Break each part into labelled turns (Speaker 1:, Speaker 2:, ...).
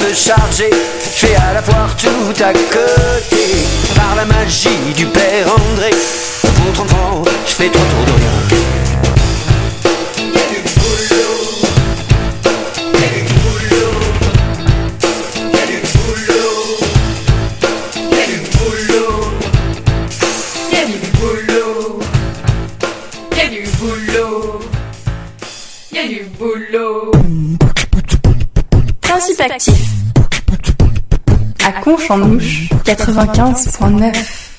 Speaker 1: recharger. Je fais à la foire tout à côté. Par la magie du père André, pour 30 francs, je fais 3 tours de rien.
Speaker 2: Principe actif à Conche-en-Ouche 95.9.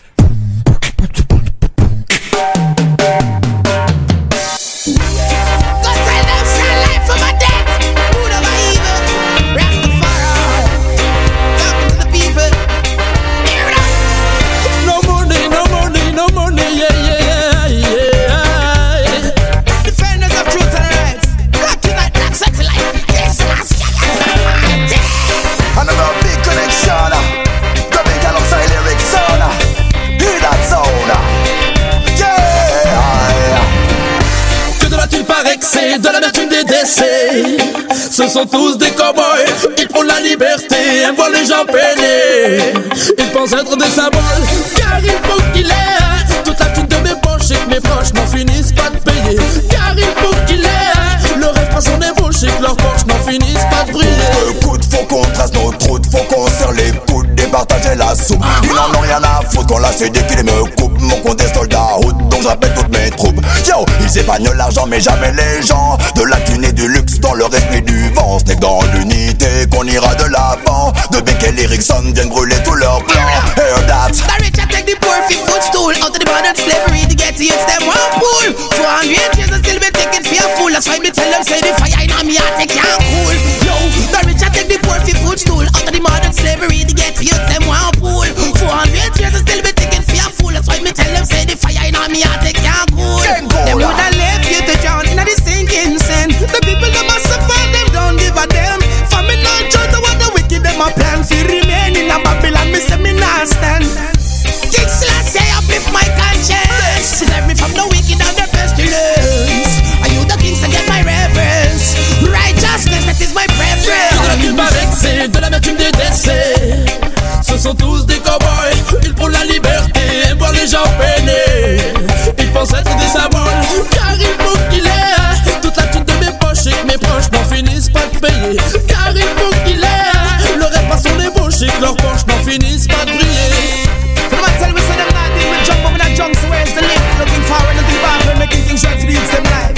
Speaker 3: C'est de l'amertume des décès. Ce sont tous des cow-boys. Ils prônent la liberté, aiment voir les gens peiner. Ils pensent être des symboles, car il faut qu'il ait toute la thune de mes poches et que mes proches n'en finissent pas de payer. Car il faut qu'il ait le rêve pas son ébauche et que leurs poches n'en finissent pas de briller.
Speaker 4: Écoute, faut qu'on trace nos routes, faut qu'on serre les coudes, départager la soupe. Ils n'en ont rien à foutre quand la CD qui me coupe. Mon compte est soldat route, donc j'appelle toutes mes troupes. Yo, ils épargnent l'argent mais jamais les gens. De la thune et du luxe dans le respect du vent. C'est dans l'unité qu'on ira de l'avant. De Beck et Erickson viennent brûler tous leurs plans. Hear that.
Speaker 5: The rich I take the poor fi footstool. Out of the modern slavery to get to youths them one pool. 400 years and still be taking for a fool. That's why me tell them say the fire in me heart they can't cool. Yo, the rich I take the poor fi footstool. Out of the modern slavery to get to youths them one pool. 400 years and still be taking for a fool. That's why me tell them say the fire in me heart they can't cool. Them woulda left you to drown in the sinking sand. The people that must suffer them don't give a damn. For me not judge what the wicked them a plan. Fi remain in a Babylon, me say me not stand. King Selassie uplift my conscience. Save me from the wicked and the pestilence. Are you the kings to get my reverence? Righteousness, that is my preference.
Speaker 3: De la thune par excès, de l'amertume des décès. Ce sont tous des cow-boys. Ils prônent la liberté, aiment voir les gens peiner. Ils pensent être des symboles, car il faut qu'il ait toute la thune de mes poches et que mes proches n'en finissent pas de payer. Car il faut qu'il ait le rêve pas son ébauche et que leurs poches n'en finissent pas de briller.
Speaker 5: Tell me so them not deal with jump over that junk, so where's the link? Looking forward to the back, making things right for the youths them life.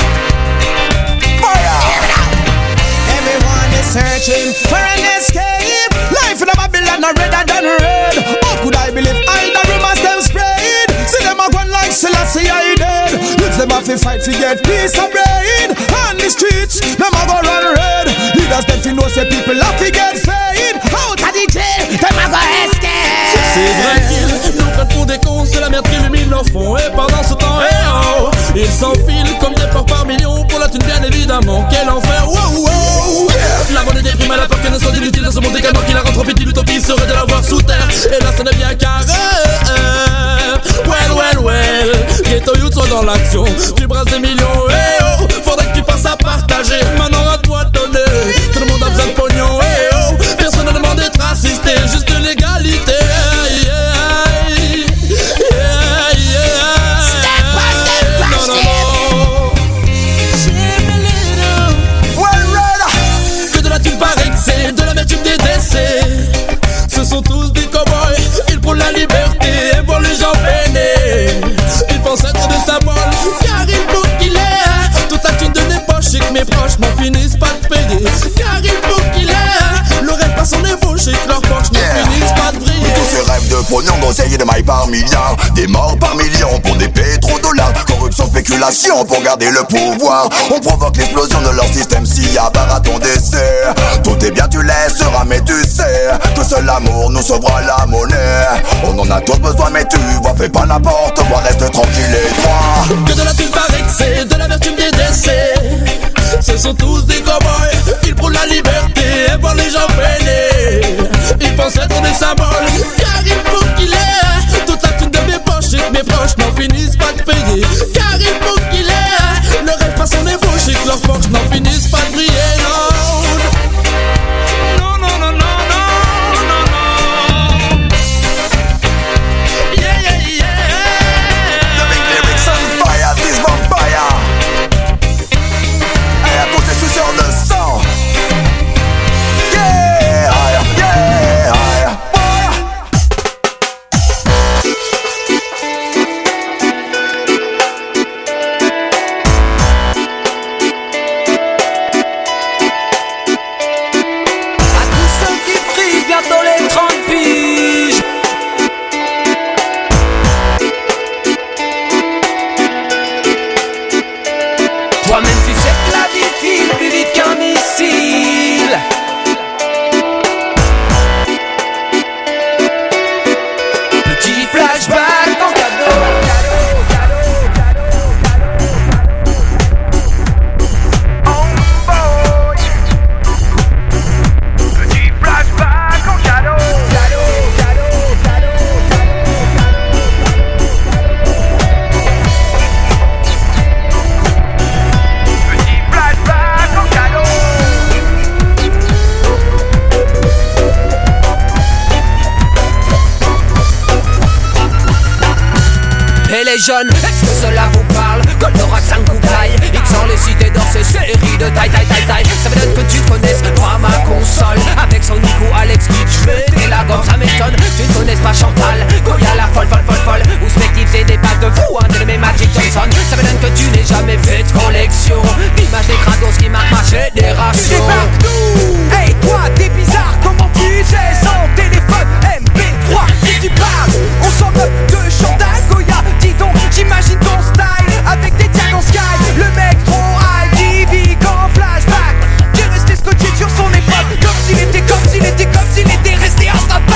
Speaker 5: Fire! Everyone is searching for an escape. Life in a Babylon are redder than red. How could I believe all the rumors them spread? See them a going like Selassie I dead. Youths them have to fight to get peace and bread. On the streets, them a go run red. Leaders them fi know say people have to get fed. Out of the jail, them a go escape.
Speaker 3: C'est vrai qu'ils nous prennent pour des cons, c'est la merde qu'ils illumine leur fond. Et pendant ce temps, ils s'enfilent comme des porcs par millions. Pour la thune bien évidemment, quel enfer, wow, wow. La monnaie déprime à la peur qu'elle ne soit inutile dans ce monde également qui la rend trop petite. L'utopie serait de la voir sous terre. Et là ce n'est bien carré. Well, Ghetto Youth soit dans l'action. Tu brasses des millions, faudrait que tu passes à partager. Maintenant à toi de donner. Tout le monde a besoin de pognon, personne ne demande d'être assisté, juste de l'égalité. De l'amertume des décès. Ce sont tous des cow-boys. Ils prônent la liberté, aiment voir les gens peiner. Ils pensent être des symboles, car il faut qu'il ait toute la thune de mes poches et que mes proches n'en finissent pas de payer. Car il faut qu'il ait le rêve pas son ébauche et que leurs poches n'en finissent pas de briller.
Speaker 4: Tous ces rêves de pognon, d'oseille et de mailles par milliards. Des morts par millions pour des pétrodollars. Corruption, spéculation pour garder le pouvoir. On provoque l'explosion de leur système si avare à ton décès. Tout est bien, tu laisseras, mais tu sais que seul l'amour nous sauvera la monnaie. On en a tous besoin, mais tu vois, fais pas n'importe quoi, reste tranquille et droit.
Speaker 3: Que de la thune par excès, de l'amertume des décès. Ce sont tous des cow-boys. Ils prônent la liberté, aiment voir les gens peiner. Ils pensent être des symboles, car il faut qu'il ait toute la thune de mes poches et que mes proches n'en finissent pas de payer. Car il faut qu'il ait le rêve pas son ébauche et que leurs poches n'en finissent pas de briller. Non, non, non, non, non.
Speaker 1: les jeunes, est-ce que cela vous parle? Goldorak 5 coups taille, X en les cités d'or, ces séries de taille. Ça me donne que tu connaisses pas ma console. Avec son Nico Alex Kidd, j'fais la gomme, ça m'étonne. Tu ne connaisses pas Chantal, Goya la folle. Ou Spective, c'est des pattes de fou, un de mes Magic Johnson. Ça me donne que tu n'aies jamais fait de collection d'images des crados qui marquent ma génération.
Speaker 6: Débarque nous. Hey toi, t'es bizarre, comment tu sais? Sans téléphone, MP3, qui tu parles? On s'en moque de Chantal, Goya. Dis donc, j'imagine ton style avec des diamants sky. Le mec trop high qui vit qu'en flashback, qui est resté scotché sur son époque, comme s'il était resté en stand-by.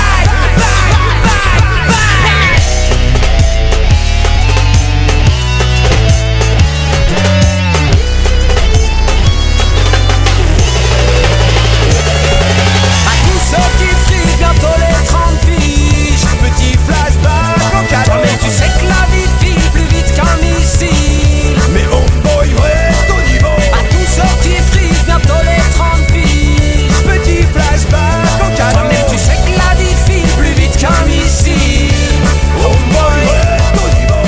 Speaker 1: Bientôt les 30 piges, petit flashback au cadre. Mais tu sais que la vie file plus vite qu'un missile.
Speaker 6: Mais homeboy reste au niveau.
Speaker 1: À tous ceux qui frisent, bientôt les 30 piges,
Speaker 6: petit flashback au cadre.
Speaker 1: Mais tu sais que la vie file plus vite qu'un missile.
Speaker 6: Homeboy reste au niveau.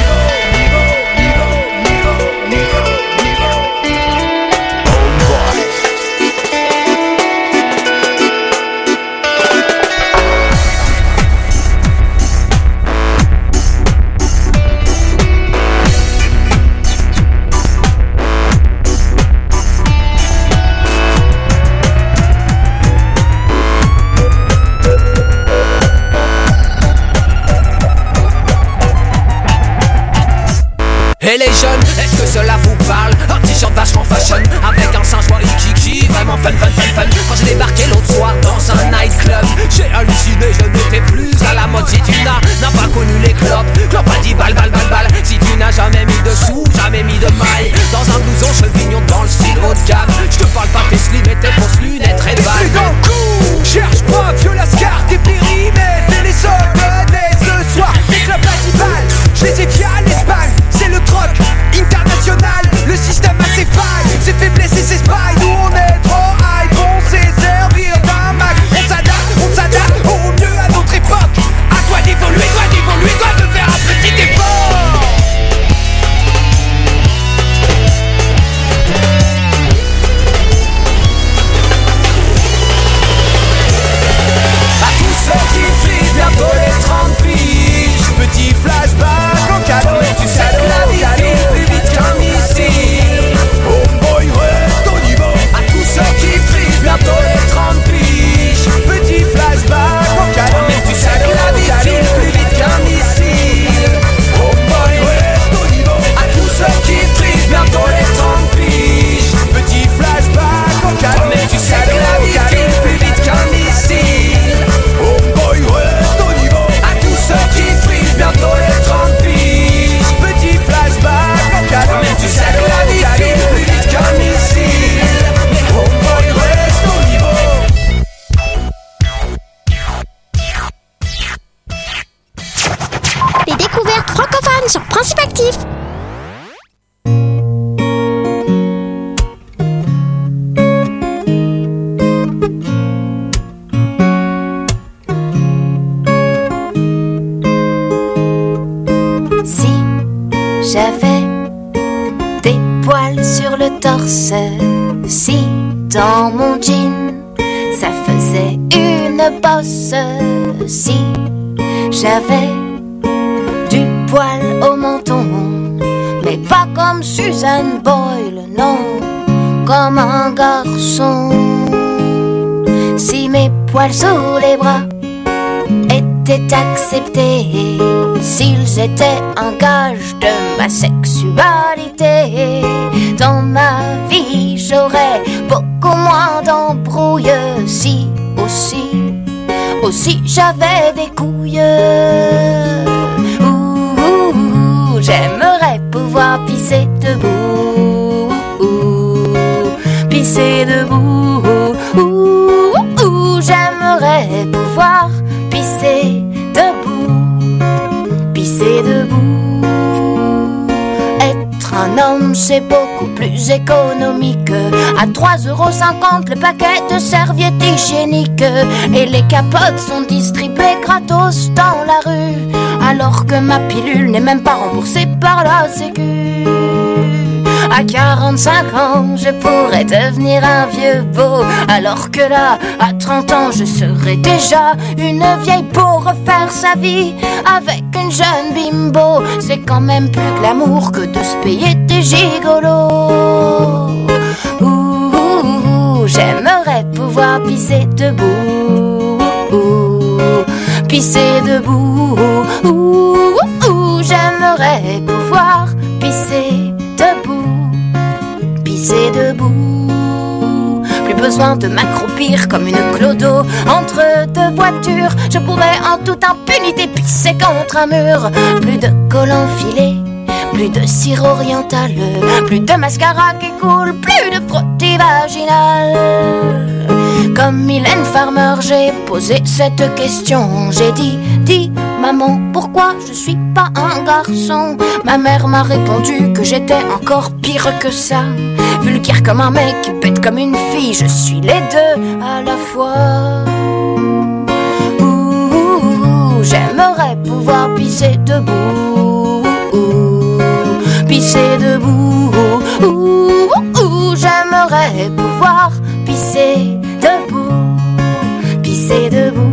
Speaker 1: Et les jeunes, est-ce que cela vous parle? Un t-shirt vachement fashion, avec un singe moi Ikiki, vraiment fun. Quand j'ai débarqué l'autre soir dans un nightclub, j'ai halluciné, je n'étais plus à la mode. Si tu n'as pas connu les clopes a dit balle. Si tu n'as jamais mis de sous, jamais mis de maille, dans un blouson chevignon dans le style haut de gamme, je te parle pas tes slim et tes fausses lunettes Red Ball.
Speaker 6: C'est dans le coup, cherche pas, Violascar, t'es périmètres, et les soldats ce soir, les clubs balle, je les ai via l'Espagne, c'est le troc international, le système a ses failles, ses faiblesses et ses failles, nous on est trop high, on sait servir d'un Mac, on s'adapte au mieux à notre époque, à toi d'évoluer, dois de faire un petit effort.
Speaker 1: À tous ceux qui frisent, bientôt les 30 piges,
Speaker 6: Petit flashback en cadeau.
Speaker 1: mais tu sais que la vie file plus vite qu'un missile.
Speaker 6: Homeboy reste au niveau.
Speaker 1: À tous ceux qui frisent, bientôt les 30 piges,
Speaker 6: Petit flashback en cadeau.
Speaker 1: mais tu sais que la vie file plus vite qu'un missile.
Speaker 6: Homeboy reste au niveau.
Speaker 1: À tous ceux qui frisent, bientôt les 30 piges,
Speaker 6: Petit flashback en cadeau.
Speaker 1: mais tu sais que la vie file plus vite qu'un missile.
Speaker 6: Homeboy reste au niveau.
Speaker 1: À tous ceux qui frisent, bientôt les 30 piges,
Speaker 6: Petit flashback en cadeau.
Speaker 1: mais tu sais que la vie file plus vite qu'un missile.
Speaker 6: Homeboy reste au niveau.
Speaker 7: Les découvertes francophones sur Principe Actif.
Speaker 8: Si j'avais des poils sur le torse, si dans mon jean ça faisait une bosse, si j'avais du poil au menton, mais pas comme Suzanne Boyle, non, comme un garçon. Si mes poils sous les bras étaient acceptés, s'ils étaient un gage de ma sexualité, dans ma vie j'aurais beaucoup moins d'embrouilles. Si aussi j'avais des couilles. J'aimerais pouvoir pisser debout, pisser debout. J'aimerais pouvoir pisser debout, pisser debout. Être un homme, c'est beaucoup plus économique. À 3,50€ le paquet de serviettes hygiéniques. Et les capotes sont distribuées gratos dans la rue. alors que ma pilule n'est même pas remboursée par la sécu. À 45 ans, je pourrais devenir un vieux beau, alors que là, à 30 ans, je serais déjà une vieille peau. Refaire sa vie avec une jeune bimbo, c'est quand même plus glamour que de se payer des gigolos. J'aimerais pouvoir pisser debout, pisser debout. J'aimerais pouvoir pisser debout, pisser debout. Plus besoin de m'accroupir comme une clodo entre deux voitures. Je pourrais en toute impunité pisser contre un mur. Plus de collants filés, plus de cire orientale, plus de mascara qui coule, plus de frottis vaginal. Comme Mylène Farmer, j'ai posé cette question. J'ai dit, dis maman, pourquoi je suis pas un garçon? Ma mère m'a répondu que j'étais encore pire que ça. Vulgaire comme un mec, bête comme une fille, je suis les deux à la fois. J'aimerais pouvoir pisser debout, pisser debout. J'aimerais pouvoir pisser debout, pisser debout.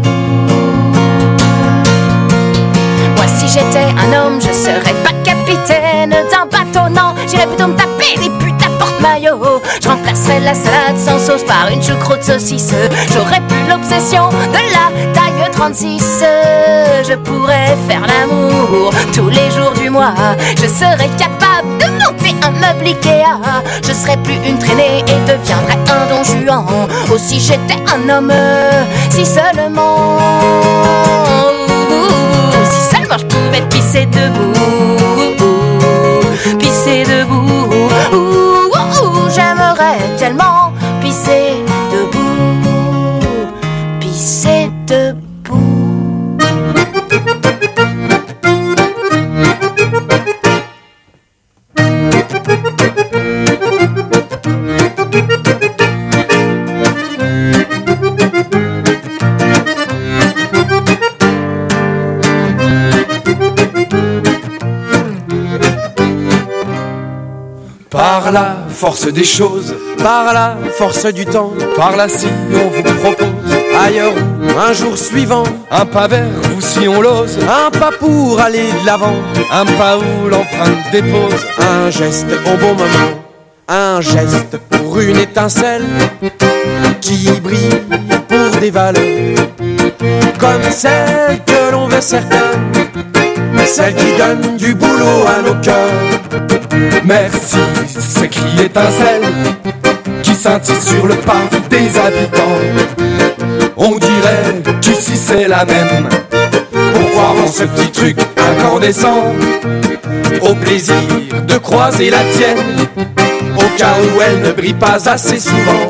Speaker 8: Moi si j'étais un homme, je serais pas capitaine d'un bateau, non. J'irais plutôt me taper des putes à porte-maillot. Je remplacerais la salade sans sauce par une choucroute saucisse. J'aurais plus l'obsession de la taille 36. Je pourrais faire l'amour tous les jours du mois. Je serais capable de monter un meuble Ikea. Je serais plus une traînée et deviendrais un Don Juan. Oh si j'étais un homme, si seulement, si seulement je pouvais pisser debout, pisser debout. J'aimerais tellement pisser debout, pisser debout.
Speaker 9: Par la force des choses, par la force du temps, par là si on vous propose ailleurs ou un jour suivant, un pas vers vous si on l'ose, un pas pour aller de l'avant, un pas où l'empreinte dépose, un geste au bon moment, un geste pour une étincelle qui brille pour des valeurs comme celle que l'on veut certaines, celle qui donne du boulot à nos cœurs. Merci, s'écrie étincelle qui scintille sur le parvis des habitants. On dirait qu'ici c'est la même, pour croire en ce petit truc incandescent, au plaisir de croiser la tienne, au cas où elle ne brille pas assez souvent.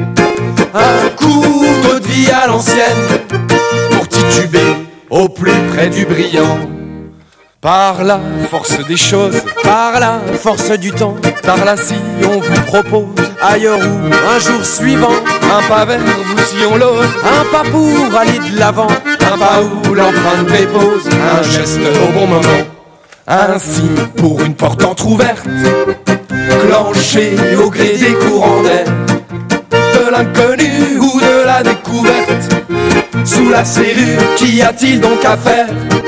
Speaker 9: Un coup d'eau de vie à l'ancienne, pour tituber au plus près du brillant. Par la force des choses, par la force du temps, par là si on vous propose ailleurs ou un jour suivant, un pas vers vous si on l'ose, un pas pour aller de l'avant, un pas où l'empreinte dépose, un geste au bon moment, un signe pour une porte entrouverte, clenché au gré des courants d'air, de l'inconnu ou de la découverte, sous la serrure, qu'y a-t-il donc à faire?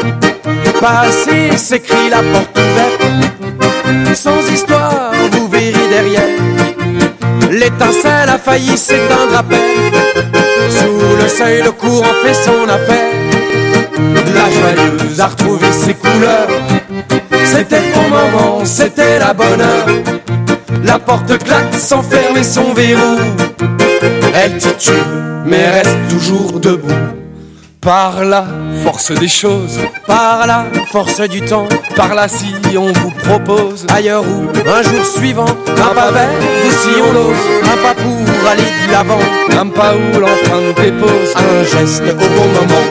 Speaker 9: Passez, s'écrie la porte ouverte, sans histoire, vous verrez derrière, l'étincelle a failli s'éteindre à peine, sous le seuil le courant fait son affaire, la joyeuse a retrouvé ses couleurs, c'était le bon moment, c'était la bonne heure, la porte claque sans fermer son verrou, elle titube mais reste toujours debout. Par la force des choses, par la force du temps, par là si on vous propose ailleurs ou un jour suivant, un pas vers vous si on l'ose, un pas pour aller de l'avant, un pas où l'empreinte dépose, un geste au bon moment.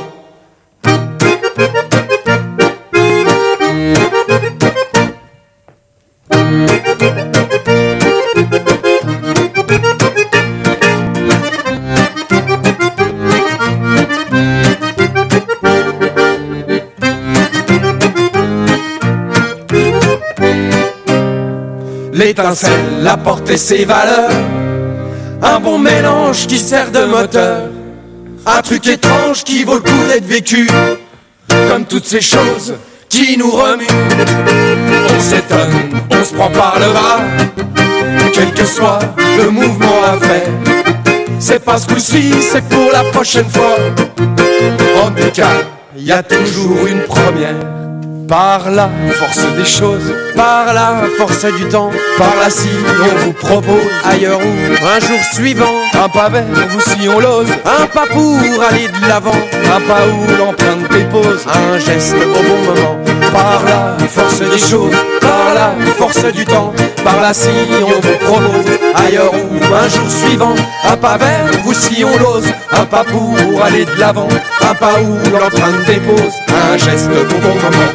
Speaker 9: l'étincelle a porté ses valeurs. Un bon mélange qui sert de moteur, un truc étrange qui vaut le coup d'être vécu. Comme toutes ces choses qui nous remuent, on s'étonne, on se prend par le bras. Quel que soit le mouvement à faire, c'est pas ce coup-ci, c'est pour la prochaine fois. En tout cas, y a toujours une première. Par la force des choses, par la force du temps, par là si on vous propose ailleurs ou un jour suivant, un pas vers vous si on l'ose, un pas pour aller de l'avant, un pas où l'empreinte dépose, un geste au bon moment. Par la force des choses, par la force du temps, par là si on vous propose ailleurs ou un jour suivant, un pas vers vous si on l'ose, un pas pour aller de l'avant, un pas où l'empreinte dépose, un geste au bon moment.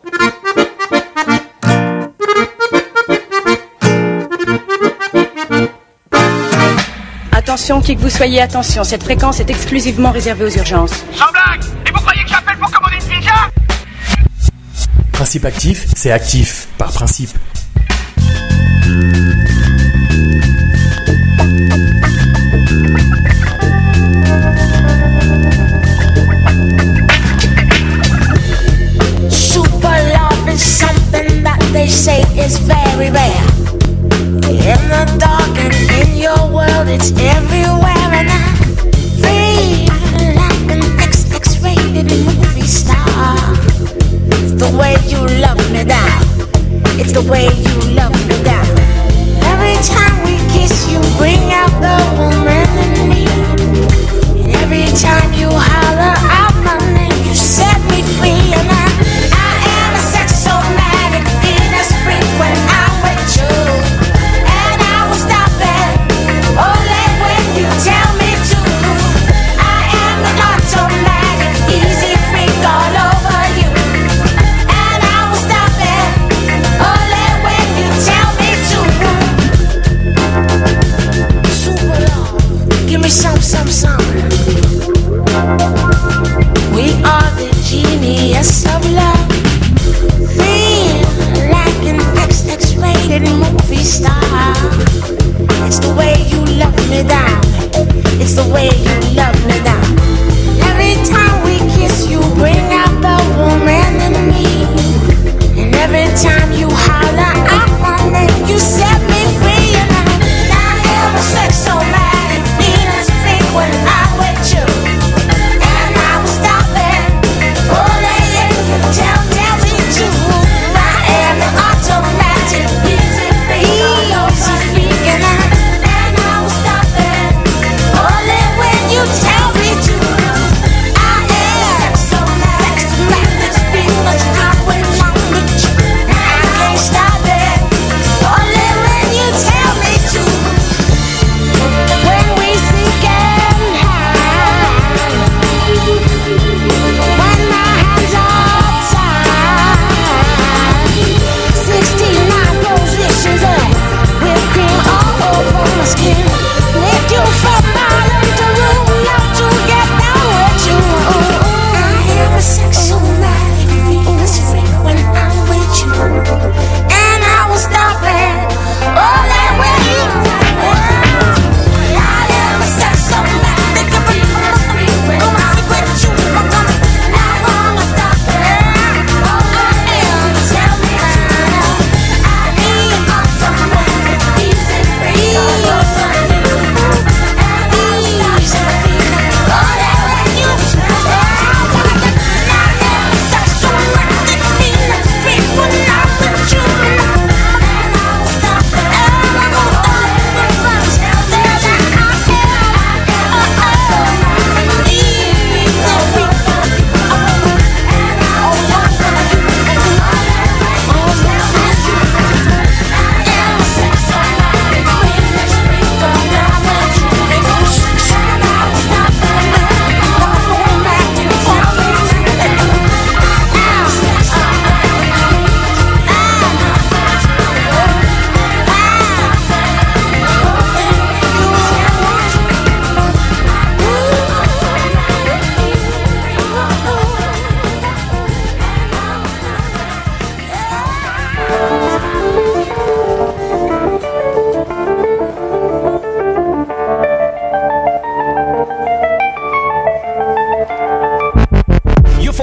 Speaker 10: Attention, qui que vous soyez, attention, cette fréquence est exclusivement réservée aux urgences.
Speaker 11: Sans blague! Et vous croyez que j'appelle pour commander une pizza?
Speaker 12: Principe actif, c'est actif, par principe.
Speaker 13: Super love is something that they say is very rare. In the dark and in your world, it's everywhere. And I'm free like an X-rated movie star. It's the way you love me down. It's the way you love me down. Every time we kiss, you bring out the woman in me. And every time you holler out my name, you set me free. And I am a sexomatic Venus freak when I'm with you. Tell me to. I am an automatic, easy freak all over you. And I will stop it only when you tell me to. Super love, give me some.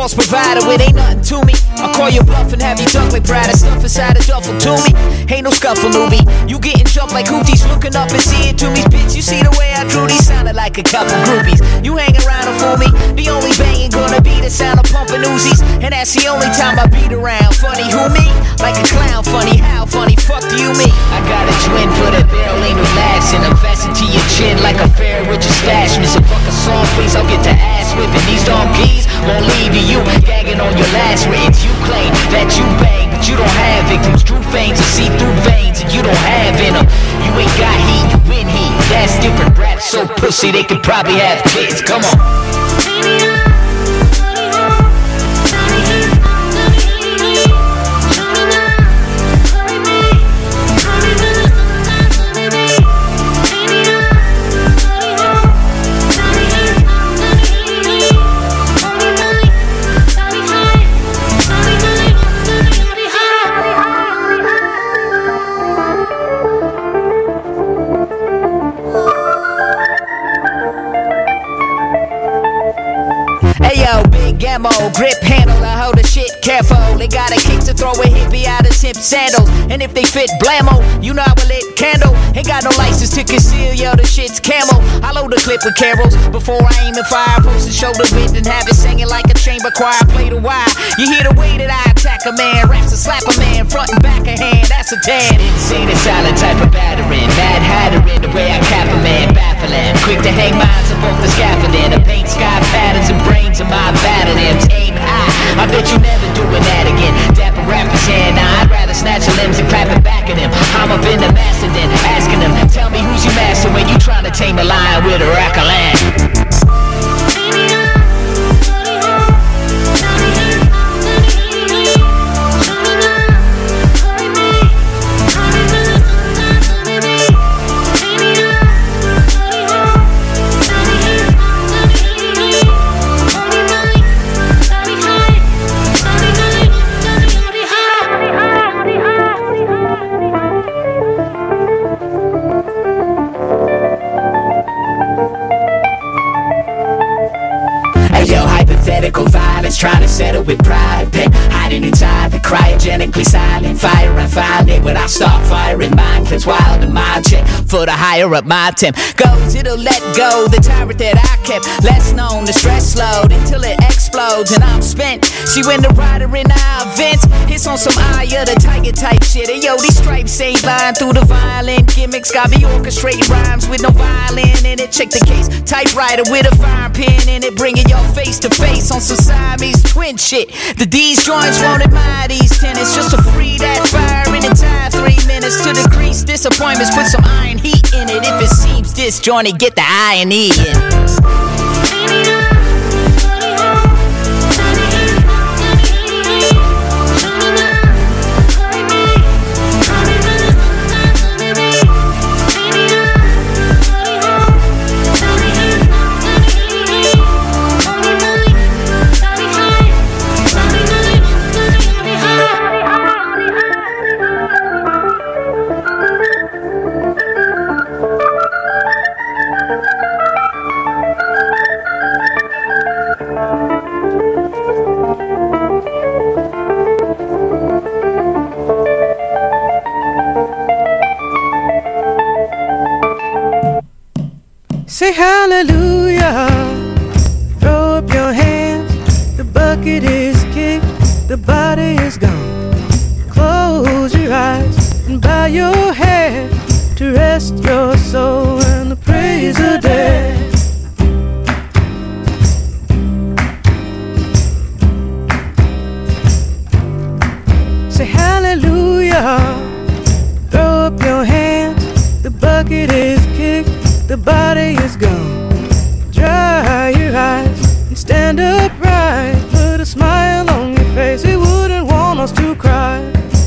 Speaker 1: false provider, it ain't nothing to me. I'll call you bluff and have you duck like Brad and stuff inside a duffel to me. Ain't no scuffle, newbie. You getting jumped like hooties, looking up and see it to me. Bitch, you see the way I drew these, sounded like a couple groupies. You hang around and fool me. The only banging gonna be the sound of pumping Uzis, and that's the only time I beat around. Funny who me? Like a clown. Funny how? Funny fuck do you mean? I got a twin for the barrel, ain't no last, and I'm fastened to your chin like a fair with your stash. Miss a fucking song, please. I'll get the ass whipping. These donkeys won't leave you gagging on your last words. You claim that you bang, but you don't have victims. True fangs are see-through veins, and you don't have in them. You ain't got heat, you win heat. That's different. Rats so pussy they could probably have kids. Come on. Ammo, grip handle, I hold the shit careful. They got a kick to throw a hippie out of tip sandals, and if they fit blammo, you know I will lit candle. Ain't got no license to conceal, yo, the shit's camo. I load the clip with carols before I aim and fire. Post the shoulder width and have it singing like a chamber choir. Play the wire, you hear the way that I attack a man. Raps to slap a man, front and back a hand, that's a tad. Insane and silent type of battering, mad hattering, the way I cap a man, baffling. Quick to hang minds above the scaffolding, the paint sky patterns and brains of my battle. Aim high, I bet you never doing that again. Dapper rappers hand, nah, I'd rather snatch your limbs and clap it back at him. I'm up in the master then, asking him, tell me who's your master when you trying to tame a lion with a rack of land. Violence, trying to settle with pride, pain, hiding inside the cryogenically silent fire. I find it when I start firing. Mind cleanse wild and mind check for the higher up my temp goes. It'll let go the tyrant that I kept less known. The stress load until it explodes and I'm spent. See when the rider in our events hits on some eye of the tiger type shit. And yo, these stripes ain't lying through the violent gimmicks. Got me orchestrating rhymes with no violin in it. Check the case, typewriter with a fire pin in it, bringing your face to face on some Siamese twin shit. The D's joints won't admire these tenants just to free that fire in the time. 3 minutes to decrease disappointments. Put some iron heat in it. If it seems disjointed, get the irony in.
Speaker 14: Say hallelujah, throw up your hands. The bucket is kicked, the body is gone. Close your eyes and bow your head to rest your soul and the praise of dead. Say hallelujah, throw up your hands. The bucket is kicked, the body is gone. Dry your eyes and stand upright. Put a smile on your face, he wouldn't want us to cry.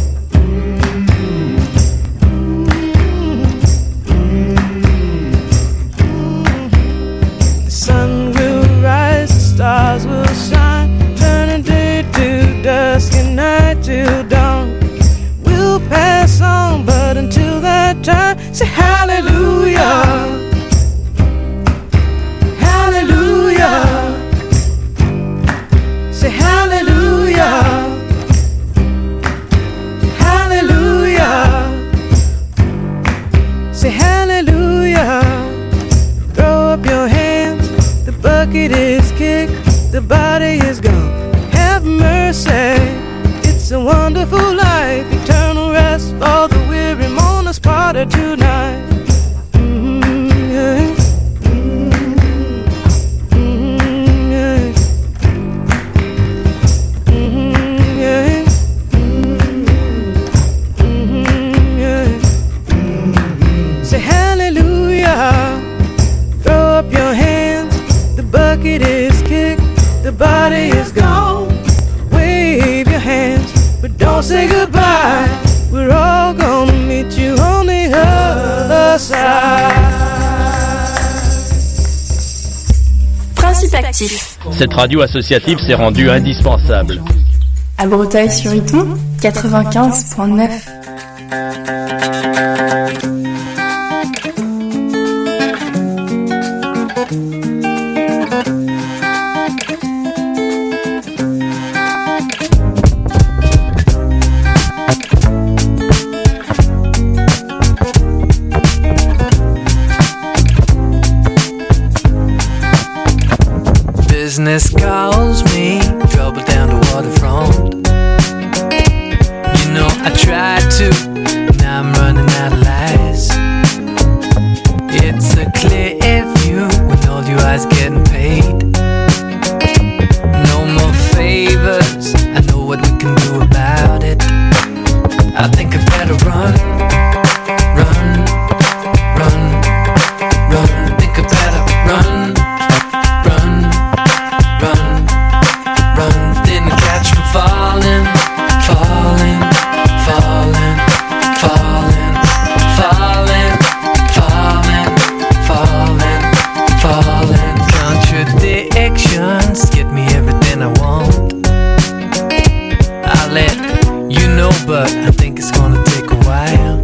Speaker 14: The sun will rise, the stars will shine, turning day to dusk and night till dawn. We'll pass on, but until that time, say hallelujah. Hallelujah. is kicked, the body is gone. Wave your hands, but don't say goodbye. We're all gonna meet you on the other side.
Speaker 2: Principe actif.
Speaker 15: Cette radio associative s'est rendue indispensable.
Speaker 2: À Breteuil-sur-Iton, 95.9.
Speaker 16: Business calls me, trouble down the waterfront. You know I tried to, now I'm running out of lies. It's a clear view with all you eyes getting paid. No more favors, I know what we can do about it. I think I better run, run, run, run. Think I better run, run, run, run. Didn't catch me falling, falling, falling, falling, falling, falling, falling, falling. Contradictions get me everything I want. I'll let you know, but I think it's gonna take a while.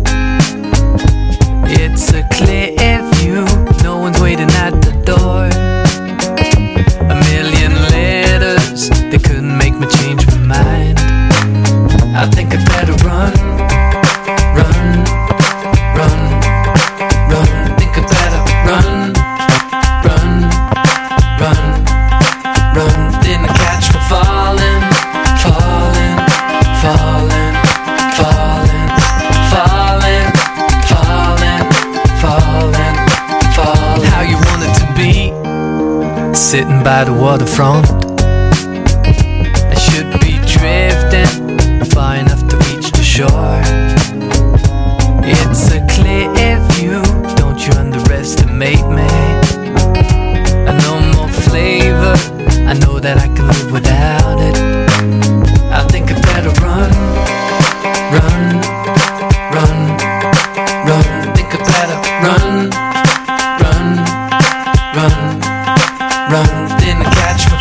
Speaker 16: It's a clear view, no one's waiting at the door. A million letters, they couldn't make me change my mind. I think I better run, run, run, run. Think I better run, run, run, run. Didn't catch me falling, falling, falling, falling, falling, falling, falling, falling. How you want it to be, sitting by the waterfront. I should be drifting far enough to reach the shore. It's a clear view, don't you underestimate me. I know more flavor, I know that I can live without it.